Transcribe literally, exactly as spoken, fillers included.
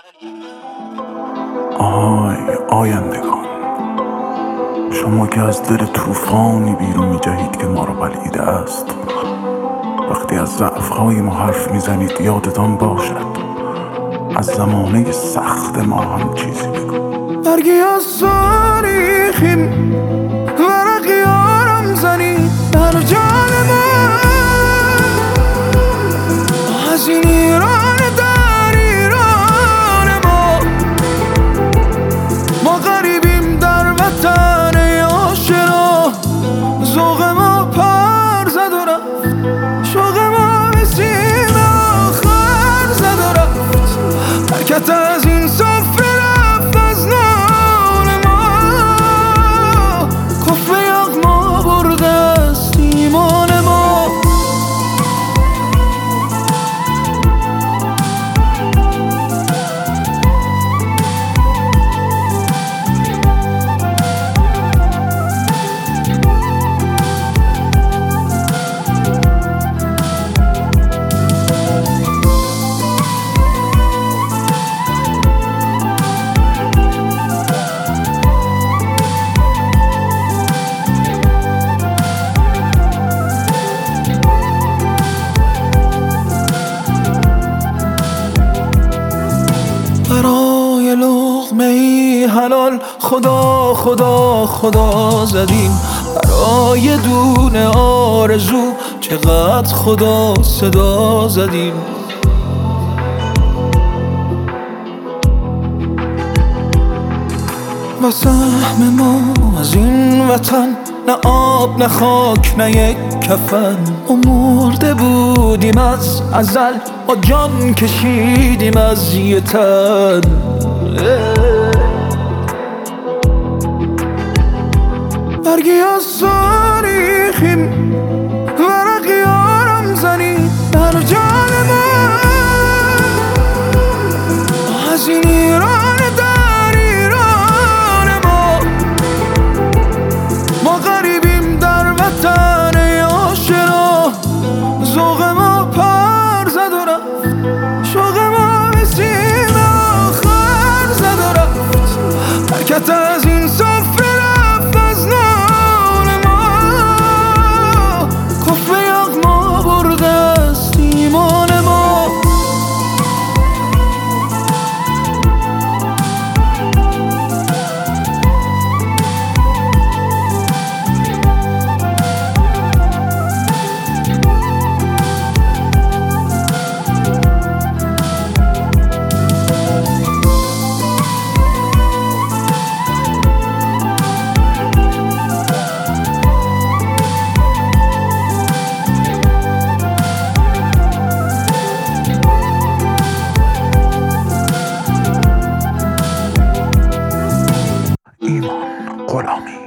آهای آیندگان، شما که از دل طوفانی بیرون می جهید که ما را بلعیده است. وقتی از ضعف‌های ما حرف میزنید یادتان باشد از زمانه سخت ما هم چیزی بگو. برگی از تاریخیم ورقی آرم زنی در جان ما، از این ایران در ایران ما. ما غریبیم در وطن آشنا، ذوق ما پر زد و رفت، شوق ما به سیم آخر زد و رفت. حرکت از این سفره رفت از نان ما، کف به یغما برده است ایمان ما. برای لقمه ای حلال خدا خدا خدا زدیم، برای دونه آرزو چقدر خدا صدا زدیم. و سهم ما از این وطن نه آب نه خاک نه یک کفن. ما مرده بودیم از ازل، با جان کشیدیم از یه تن. برگی از تاریخیم ورقی آرم زنی در جان ما، از این ایران در ایران ما. ما غریبیم در وطن آشنا، ذوق ما پر زد و رفت، شوق ما به سیم آخر زد و رفت. حرکت از این سفره رفت از نان ما، کف به یغما برده است ایمان ما. ایمان غلامی.